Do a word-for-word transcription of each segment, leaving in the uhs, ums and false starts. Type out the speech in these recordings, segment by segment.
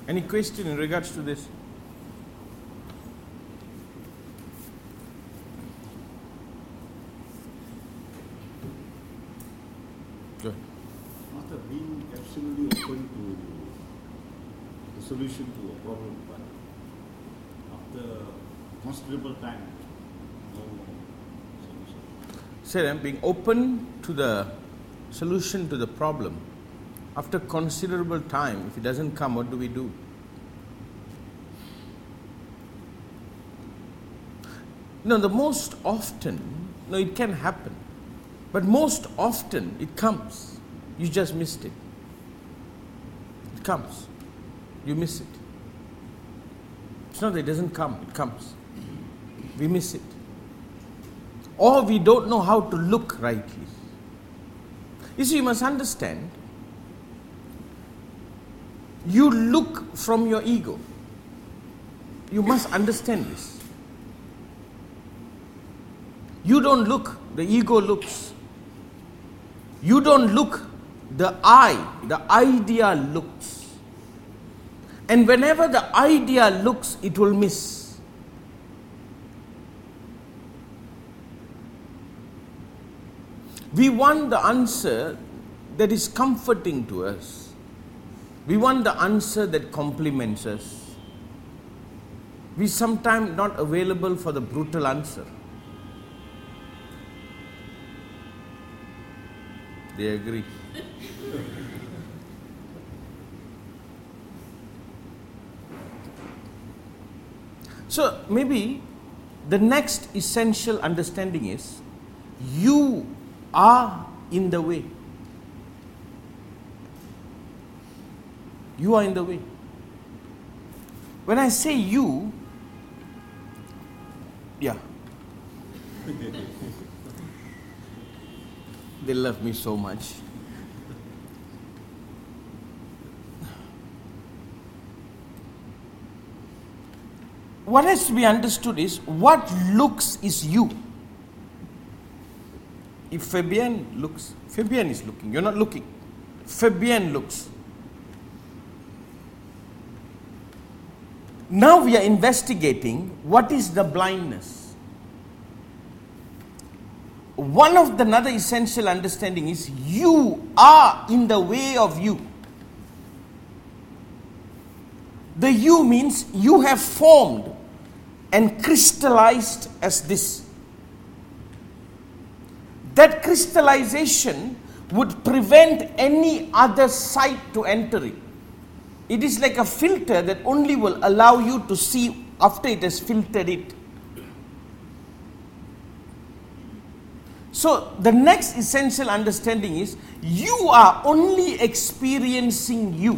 Any question in regards to this? Good. Master, being absolutely open to the solution to a problem, but after considerable time, no solution. Say I'm being open to the solution to the problem. After considerable time, if it doesn't come, what do we do? No, the most often, no, it can happen. But most often it comes. You just missed it. It comes. You miss it. It's not that it doesn't come, it comes. We miss it. Or we don't know how to look rightly. You see, you must understand, you look from your ego. You must understand this. You don't look, the ego looks. You don't look, the I, the idea looks. And whenever the idea looks, it will miss. We want the answer that is comforting to us. We want the answer that compliments us. We sometimes not available for the brutal answer. They agree. So maybe the next essential understanding is you are in the way. You are in the way. When I say you, yeah. They love me so much. What has to be understood is what looks is you. If Fabian looks, Fabian is looking, you're not looking. Fabian looks. Now we are investigating what is the blindness. One of the another essential understanding is you are in the way of you. The you means you have formed and crystallized as this. That crystallization would prevent any other sight to enter it. It is like a filter that only will allow you to see after it has filtered it. So the next essential understanding is you are only experiencing you.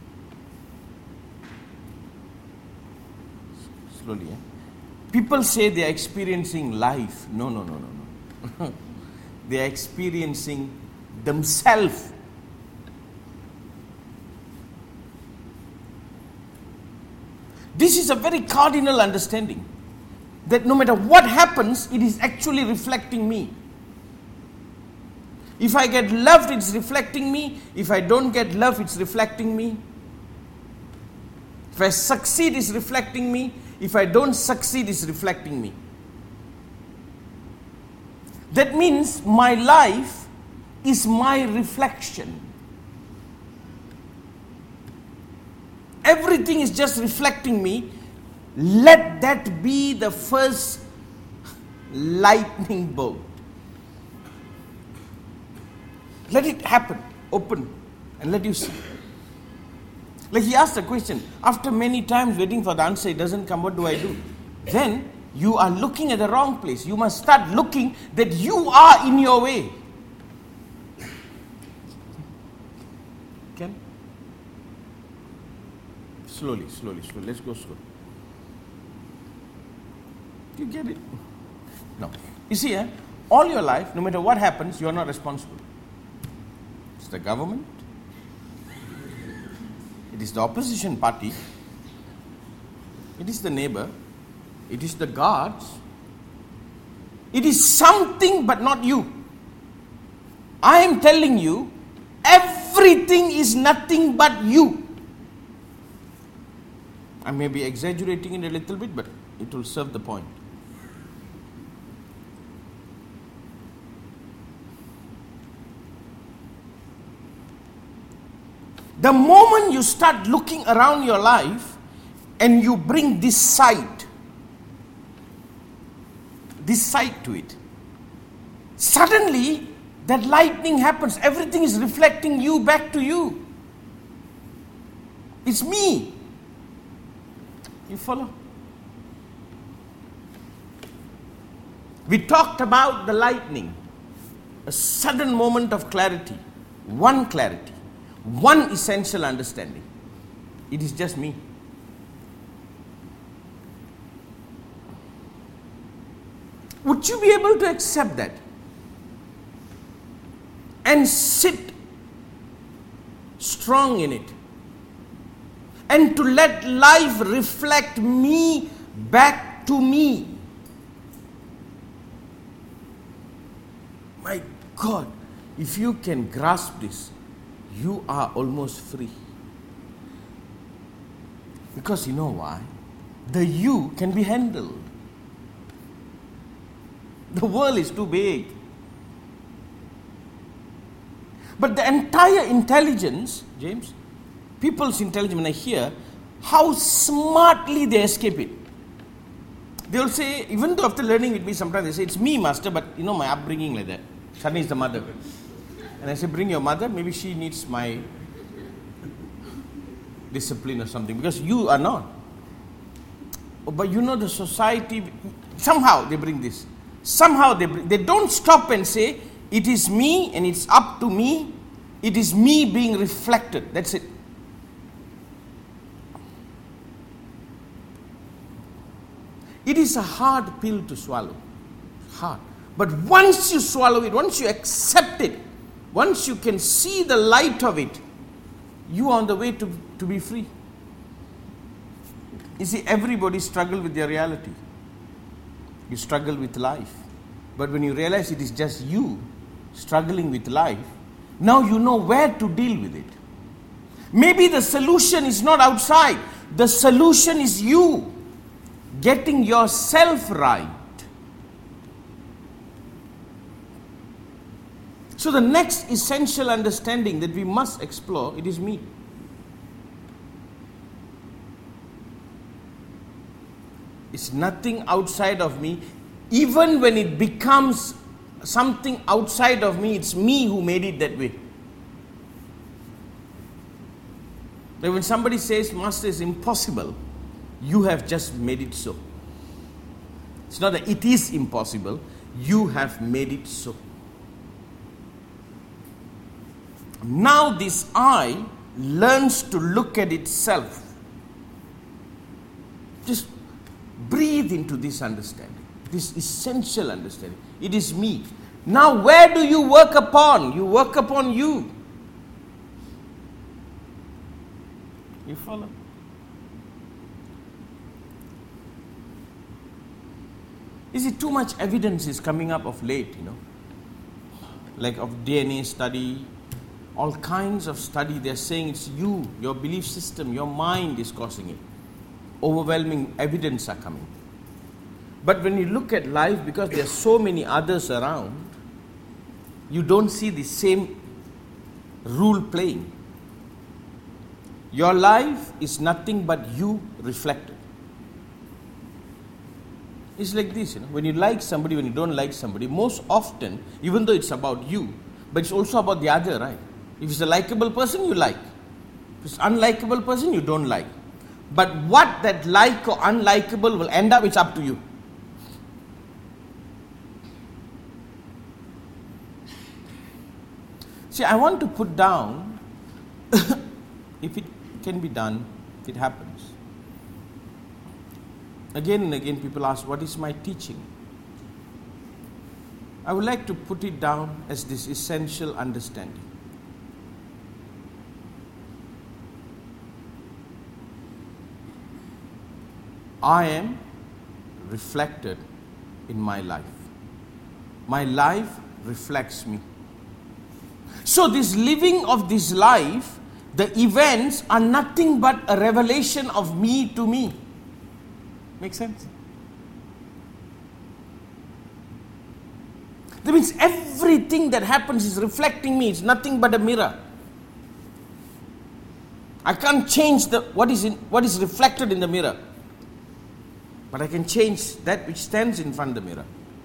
Slowly. Eh? People say they are experiencing life. No, no, no, no, no. They are experiencing themselves. This is a very cardinal understanding. That no matter what happens, it is actually reflecting me. If I get loved, it's reflecting me. If I don't get love, it's reflecting me. If I succeed, it's reflecting me. If I don't succeed, it's reflecting me. That means my life is my reflection. Everything is just reflecting me. Let that be the first lightning bolt. Let it happen. Open. And let you see. Like he asked a question. After many times waiting for the answer, it doesn't come. What do I do? Then you are looking at the wrong place. You must start looking that you are in your way. Can? Slowly, slowly, slowly. Let's go slow. You get it? No. You see, eh? All your life, no matter what happens, you are not responsible. It's the government. It is the opposition party. It is the neighbor. It is the guards. It is something but not you. I am telling you, everything is nothing but you. I may be exaggerating it a little bit, but it will serve the point. The moment you start looking around your life and you bring this sight, this sight to it, suddenly that lightning happens. Everything is reflecting you back to you. It's me. You follow? We talked about the lightning, a sudden moment of clarity, one clarity. One essential understanding. It is just me. Would you be able to accept that? And sit strong in it. And to let life reflect me back to me. My God, if you can grasp this, you are almost free. Because you know why? The you can be handled. The world is too big. But the entire intelligence, James, people's intelligence, when I hear how smartly they escape it. They will say, even though after learning with me, sometimes they say, it's me, master, but you know my upbringing like that. Suddenly it's the mother. And I say, bring your mother, maybe she needs my discipline or something, because you are not. But you know the society, somehow they bring this. Somehow they bring, they don't stop and say, it is me and it's up to me. It is me being reflected. That's it. It is a hard pill to swallow. Hard. But once you swallow it, once you accept it, once you can see the light of it, you are on the way to, to be free. You see, everybody struggles with their reality. You struggle with life. But when you realize it is just you struggling with life, now you know where to deal with it. Maybe the solution is not outside. The solution is you getting yourself right. So the next essential understanding that we must explore, it is me. It's nothing outside of me. Even when it becomes something outside of me, it's me who made it that way. But when somebody says, Master, it's impossible, you have just made it so. It's not that it is impossible, you have made it so. Now this I learns to look at itself. Just breathe into this understanding, this essential understanding. It is me. Now where do you work upon? You work upon you. You follow? You see, too much evidence is coming up of late, you know. Like of D N A study, all kinds of study. They're saying it's you, your belief system, your mind is causing it. Overwhelming evidence are coming. But when you look at life, because there are so many others around, you don't see the same rule playing. Your life is nothing but you reflected. It's like this, you know, when you like somebody, when you don't like somebody, most often, even though it's about you, but it's also about the other, right? If it's a likable person, you like. If it's an unlikable person, you don't like. But what that like or unlikable will end up, it's up to you. See, I want to put down, if it can be done, if it happens. Again and again people ask, what is my teaching? I would like to put it down as this essential understanding. I am reflected in my life. My life reflects me. So this living of this life, the events are nothing but a revelation of me to me. Make sense? That means everything that happens is reflecting me. It's nothing but a mirror. I can't change the what is in, what is reflected in the mirror. But I can change that which stands in front of the mirror.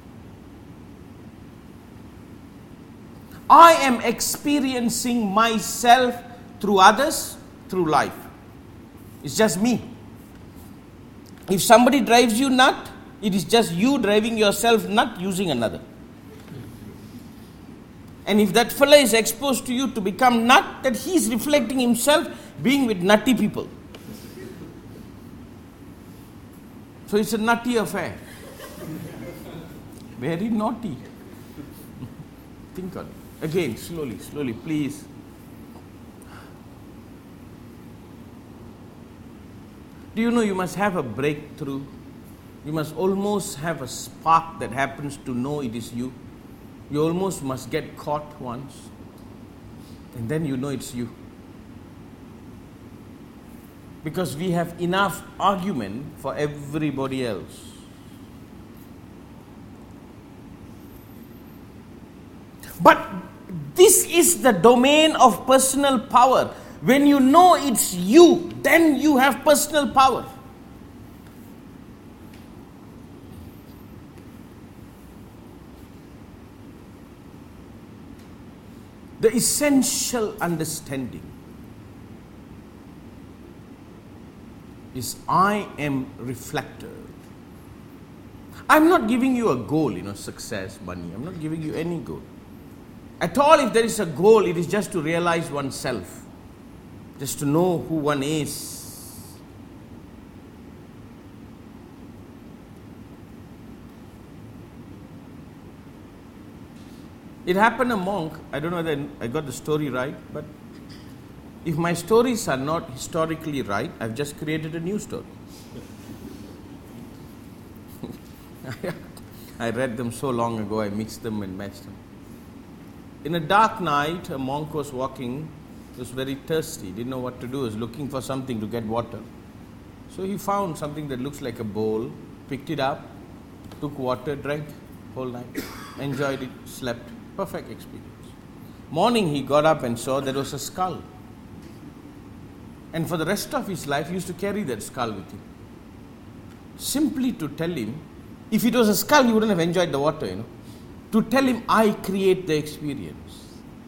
I am experiencing myself through others, through life. It's just me. If somebody drives you nut, it is just you driving yourself nut using another. And if that fellow is exposed to you to become nut, that he is reflecting himself being with nutty people. So it's a nutty affair. Very naughty. Think on it. Again, slowly, slowly, please. Do you know you must have a breakthrough? You must almost have a spark that happens to know it is you. You almost must get caught once. And then you know it's you. Because we have enough argument for everybody else. But this is the domain of personal power. When you know it's you, then you have personal power. The essential understanding is I am reflected. I'm not giving you a goal, you know, success, money. I'm not giving you any goal. At all, if there is a goal, it is just to realize oneself. Just to know who one is. It happened a monk, I don't know whether I got the story right, but if my stories are not historically right, I've just created a new story. I read them so long ago, I mixed them and matched them. In a dark night, a monk was walking. He was very thirsty, didn't know what to do, he was looking for something to get water. So he found something that looks like a bowl, picked it up, took water, drank whole night, enjoyed it, slept. Perfect experience. Morning he got up and saw there was a skull. And for the rest of his life he used to carry that skull with him. Simply to tell him, if it was a skull he wouldn't have enjoyed the water, you know. To tell him, I create the experience.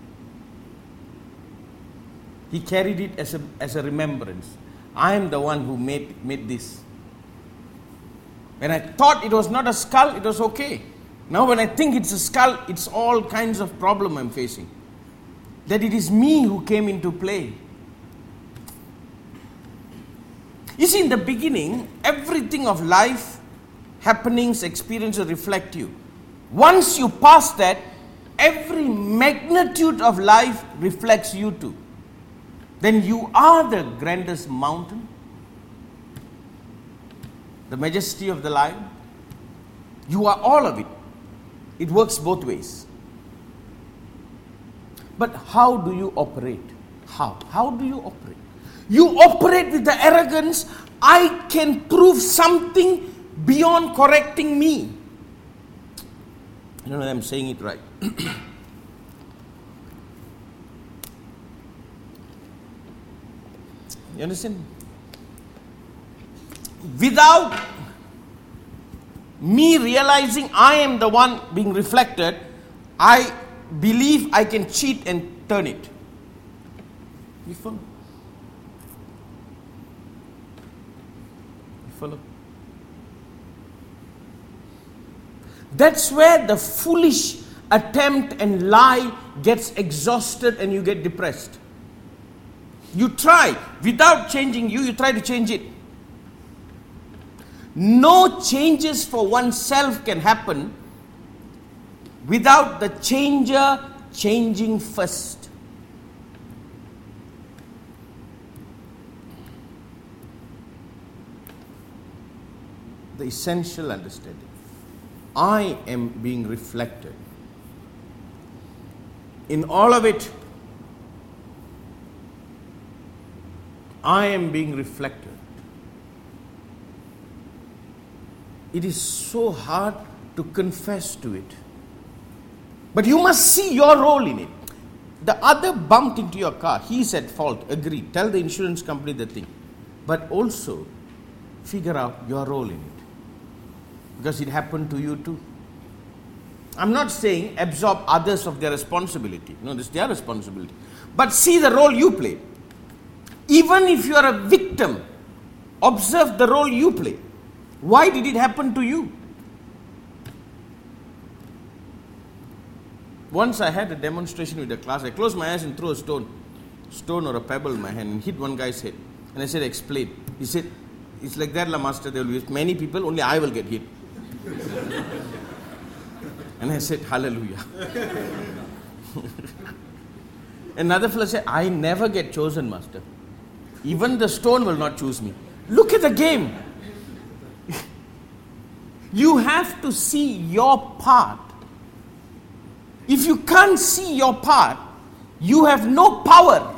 He carried it as a, as a remembrance. I am the one who made, made this. When I thought it was not a skull, it was okay. Now when I think it's a skull, it's all kinds of problem I'm facing. That it is me who came into play. You see, in the beginning, everything of life, happenings, experiences reflect you. Once you pass that, every magnitude of life reflects you too. Then you are the grandest mountain, the majesty of the lion. You are all of it. It works both ways. But how do you operate? How? How do you operate? You operate with the arrogance, I can prove something beyond correcting me. I don't know if I'm saying it right. You understand? Without me realizing I am the one being reflected, I believe I can cheat and turn it. You follow? You follow? That's where the foolish attempt and lie gets exhausted and you get depressed. You try, without changing you, you try to change it. No changes for oneself can happen without the changer changing first. The essential understanding. I am being reflected. In all of it, I am being reflected. It is so hard to confess to it. But you must see your role in it. The other bumped into your car. He's at fault. Agree. Tell the insurance company the thing. But also, figure out your role in it. Because it happened to you too. I'm not saying absorb others of their responsibility. No, this is their responsibility. But see the role you play. Even if you are a victim, observe the role you play. Why did it happen to you? Once I had a demonstration with the class. I closed my eyes and threw a stone, stone or a pebble in my hand and hit one guy's head. And I said, explain. He said, it's like that, la master. There will be many people, only I will get hit. And I said, hallelujah. Another fellow said, I never get chosen, master. Even the stone will not choose me. Look at the game. You have to see your part. If you can't see your part, you have no power.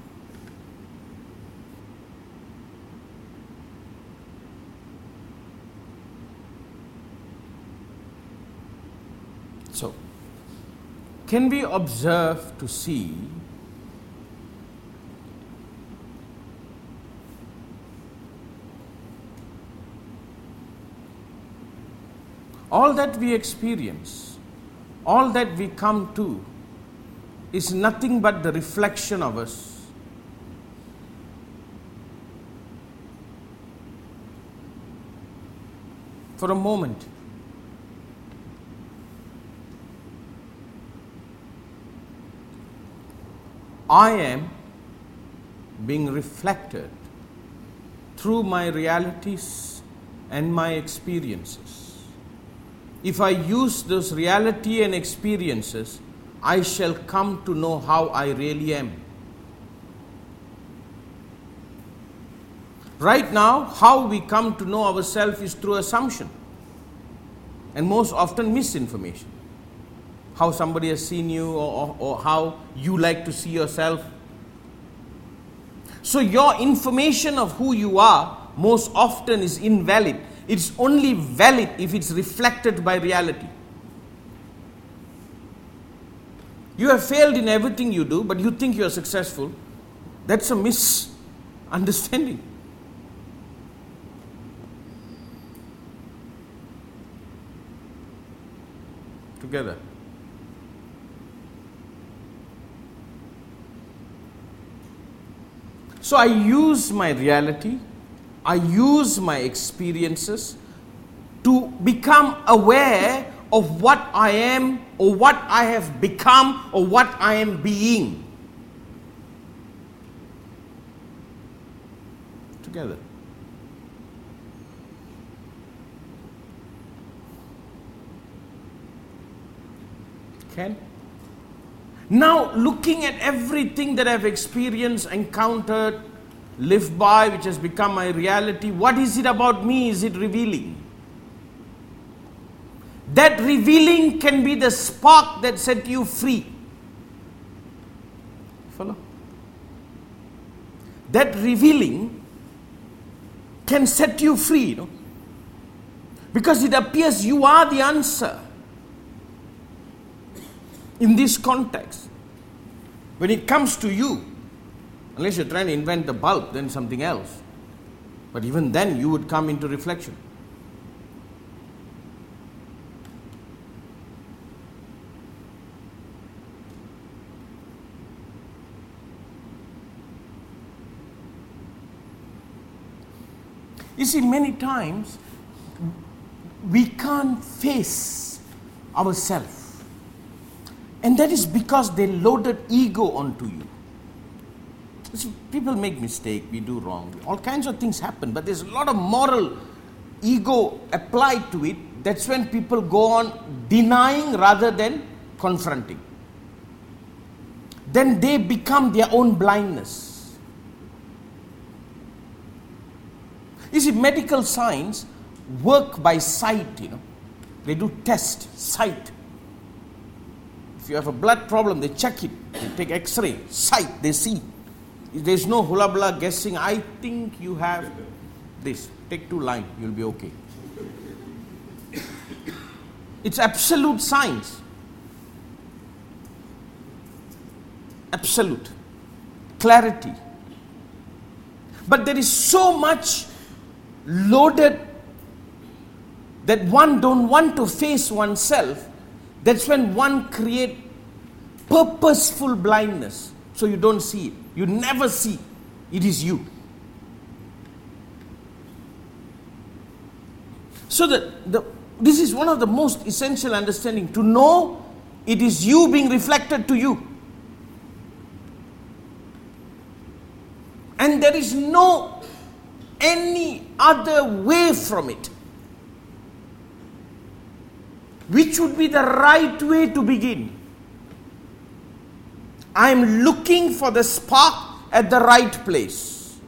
So, can we observe to see all that we experience, all that we come to is nothing but the reflection of us. For a moment, I am being reflected through my realities and my experiences. If I use those reality and experiences, I shall come to know how I really am. Right now, how we come to know ourselves is through assumption and most often misinformation. How somebody has seen you or, or, or how you like to see yourself. So your information of who you are most often is invalid. It's only valid if it's reflected by reality. You have failed in everything you do, but you think you are successful. That's a misunderstanding. Together. So I use my reality, I use my experiences to become aware of what I am or what I have become or what I am being. Together. Okay? Now, looking at everything that I've experienced, encountered, lived by, which has become my reality, what is it about me is it revealing? That revealing can be the spark that set you free. Follow? That revealing can set you free, you know? Because it appears you are the answer. In this context, when it comes to you, unless you're trying to invent the bulb, then something else. But even then, you would come into reflection. You see, many times, we can't face ourselves. And that is because they loaded ego onto you. See, people make mistakes, we do wrong. All kinds of things happen, but there's a lot of moral ego applied to it. That's when people go on denying rather than confronting. Then they become their own blindness. You see, medical science work by sight, you know. They do test, sight. If you have a blood problem, they check it. They take X-ray, sight, they see. There's no hula blah guessing. I think you have this. Take two lines, you'll be okay. It's absolute science. Absolute. Clarity. But there is so much loaded that one don't want to face oneself. That's when one create purposeful blindness. So you don't see it. You never see. It is you. So that the, this is one of the most essential understanding. To know it is you being reflected to you. And there is no any other way from it. Which would be the right way to begin? I am looking for the spark at the right place.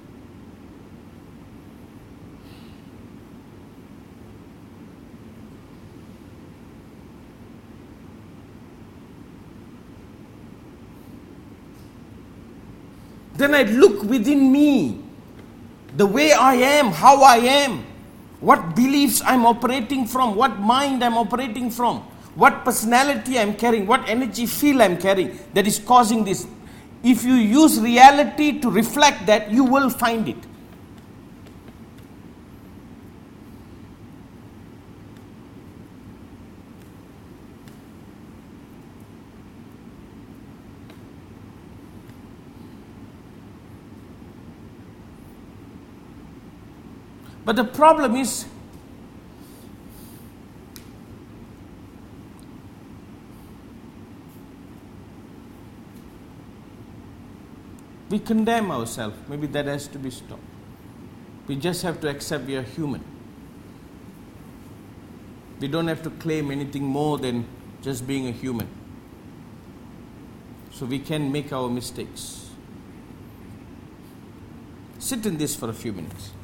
Then I look within me, the way I am, how I am, what beliefs I'm operating from, what mind I'm operating from, what personality I'm carrying, what energy field I'm carrying that is causing this. If you use reality to reflect that, you will find it. But the problem is, we condemn ourselves. Maybe that has to be stopped. We just have to accept we are human. We don't have to claim anything more than just being a human. So we can make our mistakes. Sit in this for a few minutes.